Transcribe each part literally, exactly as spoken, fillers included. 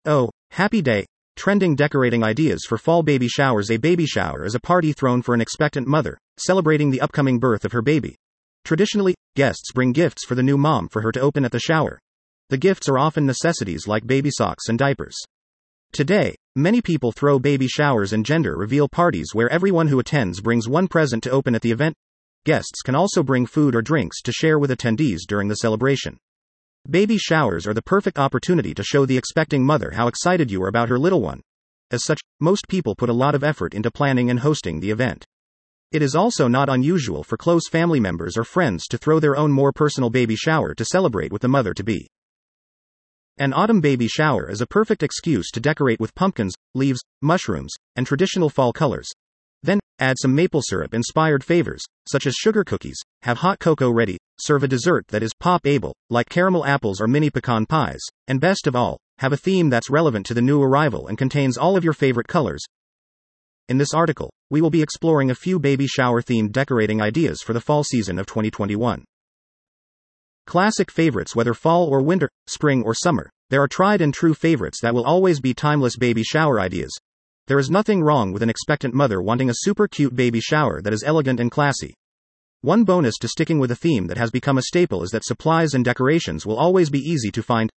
Oh, happy day. Trending decorating ideas for fall baby showers. A baby shower is a party thrown for an expectant mother, celebrating the upcoming birth of her baby. Traditionally, guests bring gifts for the new mom for her to open at the shower. The gifts are often necessities like baby socks and diapers. Today, many people throw baby showers and gender reveal parties where everyone who attends brings one present to open at the event. Guests can also bring food or drinks to share with attendees during the celebration. Baby showers are the perfect opportunity to show the expecting mother how excited you are about her little one. As such, most people put a lot of effort into planning and hosting the event. It is also not unusual for close family members or friends to throw their own more personal baby shower to celebrate with the mother-to-be. An autumn baby shower is a perfect excuse to decorate with pumpkins, leaves, mushrooms, and traditional fall colors. Then, add some maple syrup-inspired favors, such as sugar cookies, have hot cocoa ready, serve a dessert that is pop-able, like caramel apples or mini pecan pies, and best of all, have a theme that's relevant to the new arrival and contains all of your favorite colors. In this article, we will be exploring a few baby shower-themed decorating ideas for the fall season of twenty twenty-one. Classic favorites. Whether fall or winter, spring or summer, there are tried and true favorites that will always be timeless baby shower ideas. There is nothing wrong with an expectant mother wanting a super cute baby shower that is elegant and classy. One bonus to sticking with a theme that has become a staple is that supplies and decorations will always be easy to find.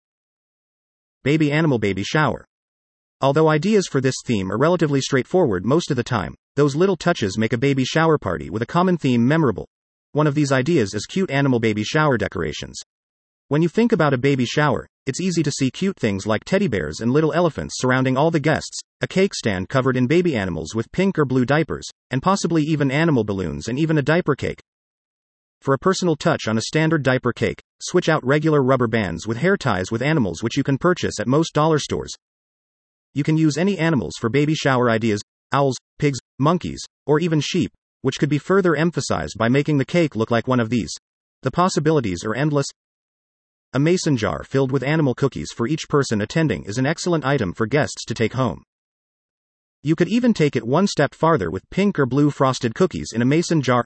Baby animal baby shower. Although ideas for this theme are relatively straightforward most of the time, those little touches make a baby shower party with a common theme memorable. One of these ideas is cute animal baby shower decorations. When you think about a baby shower, it's easy to see cute things like teddy bears and little elephants surrounding all the guests, a cake stand covered in baby animals with pink or blue diapers, and possibly even animal balloons and even a diaper cake. For a personal touch on a standard diaper cake, switch out regular rubber bands with hair ties with animals which you can purchase at most dollar stores. You can use any animals for baby shower ideas: owls, pigs, monkeys, or even sheep, which could be further emphasized by making the cake look like one of these. The possibilities are endless. A mason jar filled with animal cookies for each person attending is an excellent item for guests to take home. You could even take it one step farther with pink or blue frosted cookies in a mason jar.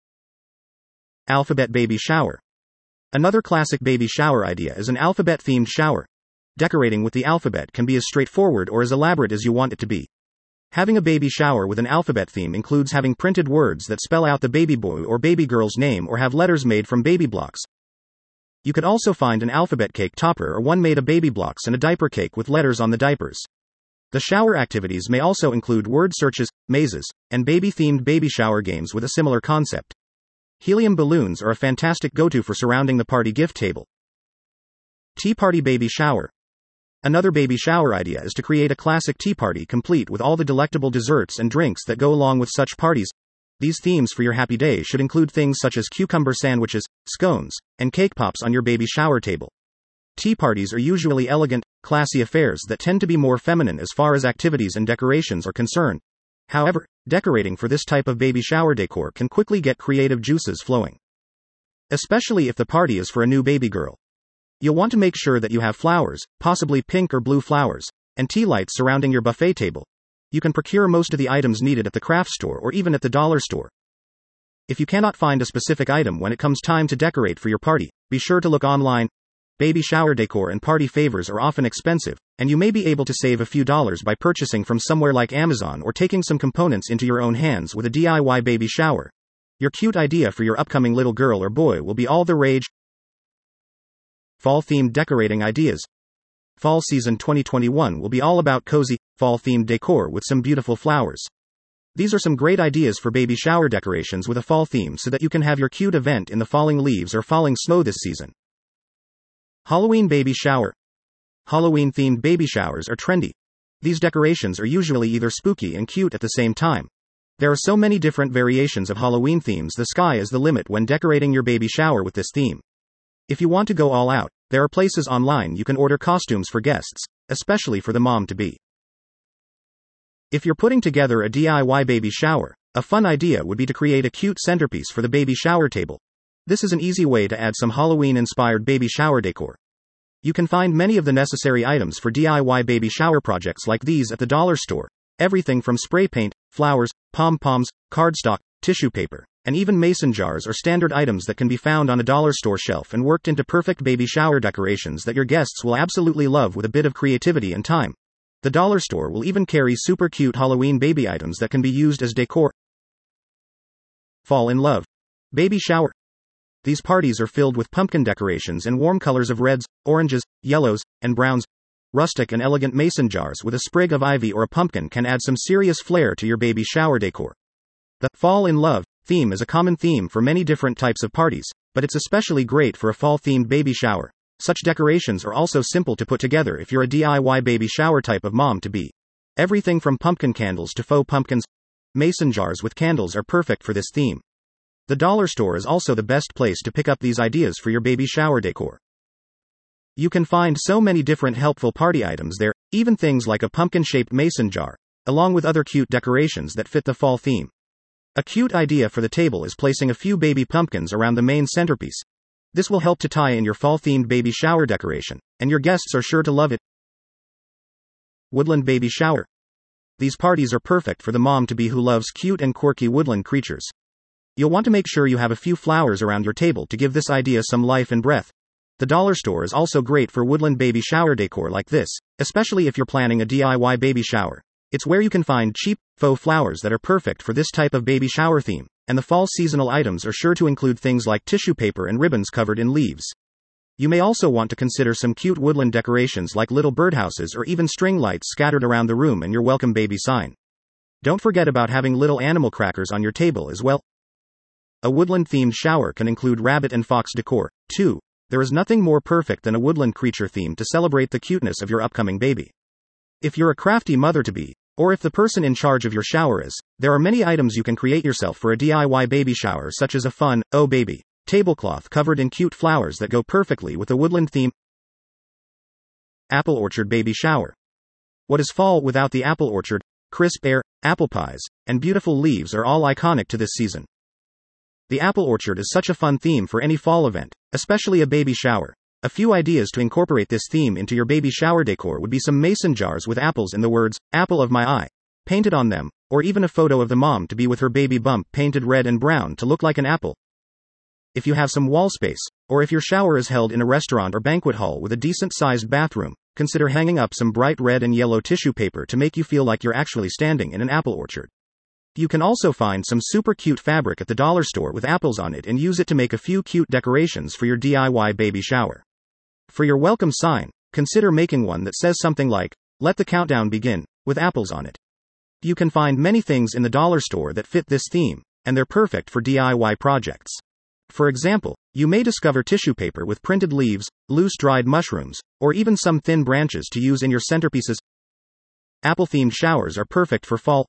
Alphabet baby shower. Another classic baby shower idea is an alphabet-themed shower. Decorating with the alphabet can be as straightforward or as elaborate as you want it to be. Having a baby shower with an alphabet theme includes having printed words that spell out the baby boy or baby girl's name or have letters made from baby blocks. You could also find an alphabet cake topper or one made of baby blocks and a diaper cake with letters on the diapers. The shower activities may also include word searches, mazes, and baby-themed baby shower games with a similar concept. Helium balloons are a fantastic go-to for surrounding the party gift table. Tea party baby shower. Another baby shower idea is to create a classic tea party complete with all the delectable desserts and drinks that go along with such parties. These themes for your happy day should include things such as cucumber sandwiches, scones, and cake pops on your baby shower table. Tea parties are usually elegant, classy affairs that tend to be more feminine as far as activities and decorations are concerned. However, decorating for this type of baby shower decor can quickly get creative juices flowing. Especially if the party is for a new baby girl. You'll want to make sure that you have flowers, possibly pink or blue flowers, and tea lights surrounding your buffet table. You can procure most of the items needed at the craft store or even at the dollar store. If you cannot find a specific item when it comes time to decorate for your party, be sure to look online. Baby shower decor and party favors are often expensive, and you may be able to save a few dollars by purchasing from somewhere like Amazon or taking some components into your own hands with a D I Y baby shower. Your cute idea for your upcoming little girl or boy will be all the rage. Fall-themed decorating ideas. Fall season twenty twenty-one will be all about cozy, fall-themed decor with some beautiful flowers. These are some great ideas for baby shower decorations with a fall theme so that you can have your cute event in the falling leaves or falling snow this season. Halloween baby shower. Halloween-themed baby showers are trendy. These decorations are usually either spooky and cute at the same time. There are so many different variations of Halloween themes, the sky is the limit when decorating your baby shower with this theme. If you want to go all out, there are places online you can order costumes for guests, especially for the mom-to-be. If you're putting together a D I Y baby shower, a fun idea would be to create a cute centerpiece for the baby shower table. This is an easy way to add some Halloween-inspired baby shower decor. You can find many of the necessary items for D I Y baby shower projects like these at the dollar store. Everything from spray paint, flowers, pom-poms, cardstock, tissue paper, and even mason jars are standard items that can be found on a dollar store shelf and worked into perfect baby shower decorations that your guests will absolutely love with a bit of creativity and time. The dollar store will even carry super cute Halloween baby items that can be used as decor. Fall in love. Baby shower. These parties are filled with pumpkin decorations and warm colors of reds, oranges, yellows, and browns. Rustic and elegant mason jars with a sprig of ivy or a pumpkin can add some serious flair to your baby shower decor. The fall in love theme is a common theme for many different types of parties, but it's especially great for a fall-themed baby shower. Such decorations are also simple to put together if you're a D I Y baby shower type of mom to be. Everything from pumpkin candles to faux pumpkins. Mason jars with candles are perfect for this theme. The dollar store is also the best place to pick up these ideas for your baby shower decor. You can find so many different helpful party items there, even things like a pumpkin-shaped mason jar, along with other cute decorations that fit the fall theme. A cute idea for the table is placing a few baby pumpkins around the main centerpiece. This will help to tie in your fall-themed baby shower decoration, and your guests are sure to love it. Woodland baby shower. These parties are perfect for the mom-to-be who loves cute and quirky woodland creatures. You'll want to make sure you have a few flowers around your table to give this idea some life and breath. The dollar store is also great for woodland baby shower decor like this, especially if you're planning a D I Y baby shower. It's where you can find cheap, faux flowers that are perfect for this type of baby shower theme, and the fall seasonal items are sure to include things like tissue paper and ribbons covered in leaves. You may also want to consider some cute woodland decorations like little birdhouses or even string lights scattered around the room and your welcome baby sign. Don't forget about having little animal crackers on your table as well. A woodland-themed shower can include rabbit and fox decor, too. There is nothing more perfect than a woodland creature theme to celebrate the cuteness of your upcoming baby. If you're a crafty mother-to-be, or if the person in charge of your shower is, there are many items you can create yourself for a D I Y baby shower, such as a fun, oh baby, tablecloth covered in cute flowers that go perfectly with a woodland theme. Apple orchard baby shower. What is fall without the apple orchard? Crisp air, apple pies, and beautiful leaves are all iconic to this season. The apple orchard is such a fun theme for any fall event, especially a baby shower. A few ideas to incorporate this theme into your baby shower decor would be some mason jars with apples and the words, "Apple of my eye," painted on them, or even a photo of the mom to be with her baby bump painted red and brown to look like an apple. If you have some wall space, or if your shower is held in a restaurant or banquet hall with a decent-sized bathroom, consider hanging up some bright red and yellow tissue paper to make you feel like you're actually standing in an apple orchard. You can also find some super cute fabric at the dollar store with apples on it and use it to make a few cute decorations for your D I Y baby shower. For your welcome sign, consider making one that says something like, "Let the countdown begin," with apples on it. You can find many things in the dollar store that fit this theme, and they're perfect for D I Y projects. For example, you may discover tissue paper with printed leaves, loose dried mushrooms, or even some thin branches to use in your centerpieces. Apple-themed showers are perfect for fall.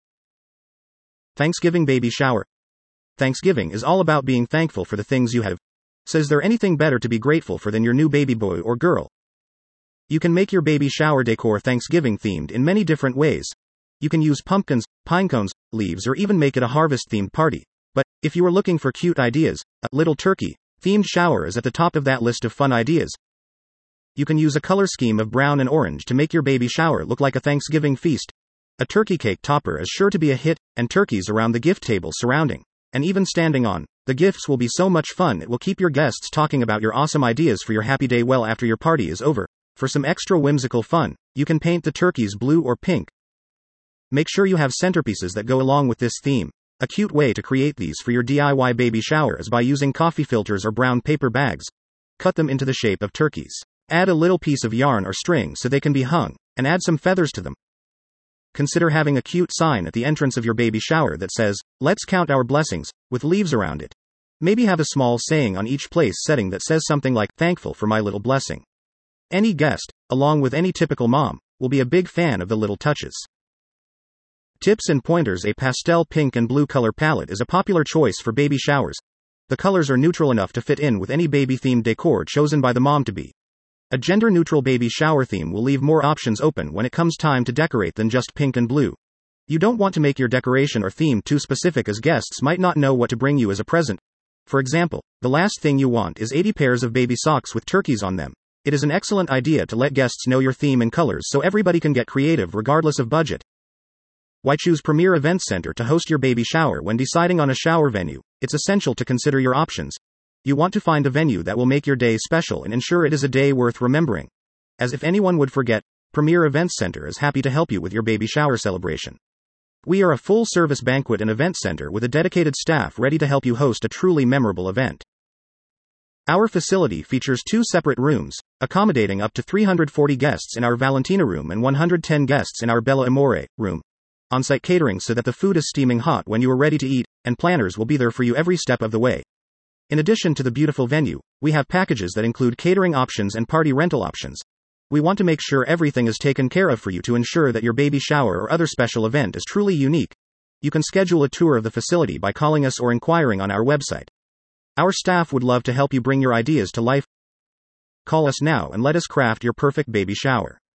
Thanksgiving baby shower. Thanksgiving is all about being thankful for the things you have. So is there anything better to be grateful for than your new baby boy or girl? You can make your baby shower decor Thanksgiving themed in many different ways. You can use pumpkins, pine cones, leaves, or even make it a harvest themed party. But if you are looking for cute ideas, a little turkey themed shower is at the top of that list of fun ideas. You can use a color scheme of brown and orange to make your baby shower look like a Thanksgiving feast. A turkey cake topper is sure to be a hit, and turkeys around the gift table surrounding, and even standing on, the gifts will be so much fun it will keep your guests talking about your awesome ideas for your happy day well after your party is over. For some extra whimsical fun, you can paint the turkeys blue or pink. Make sure you have centerpieces that go along with this theme. A cute way to create these for your D I Y baby shower is by using coffee filters or brown paper bags. Cut them into the shape of turkeys. Add a little piece of yarn or string so they can be hung, and add some feathers to them. Consider having a cute sign at the entrance of your baby shower that says, "Let's count our blessings," with leaves around it. Maybe have a small saying on each place setting that says something like, "Thankful for my little blessing." Any guest, along with any typical mom, will be a big fan of the little touches. Tips and pointers. A pastel pink and blue color palette is a popular choice for baby showers. The colors are neutral enough to fit in with any baby-themed decor chosen by the mom-to-be. A gender-neutral baby shower theme will leave more options open when it comes time to decorate than just pink and blue. You don't want to make your decoration or theme too specific, as guests might not know what to bring you as a present. For example, the last thing you want is eighty pairs of baby socks with turkeys on them. It is an excellent idea to let guests know your theme and colors so everybody can get creative regardless of budget. Why choose Premier Events Center to host your baby shower? When deciding on a shower venue, it's essential to consider your options. You want to find a venue that will make your day special and ensure it is a day worth remembering. As if anyone would forget, Premier Events Center is happy to help you with your baby shower celebration. We are a full-service banquet and event center with a dedicated staff ready to help you host a truly memorable event. Our facility features two separate rooms, accommodating up to three hundred forty guests in our Valentina room and one hundred ten guests in our Bella Amore room. On-site catering so that the food is steaming hot when you are ready to eat, and planners will be there for you every step of the way. In addition to the beautiful venue, we have packages that include catering options and party rental options. We want to make sure everything is taken care of for you to ensure that your baby shower or other special event is truly unique. You can schedule a tour of the facility by calling us or inquiring on our website. Our staff would love to help you bring your ideas to life. Call us now and let us craft your perfect baby shower.